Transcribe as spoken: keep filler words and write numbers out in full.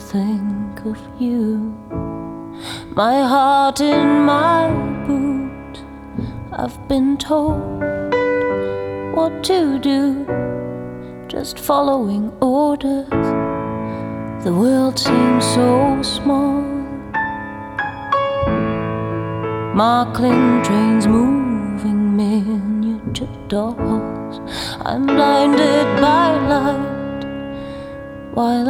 think of you. My heart in my boot, I've been told what to do, just following orders. The world seems so small. Markling trains moving miniature dolls. I'm blinded by light while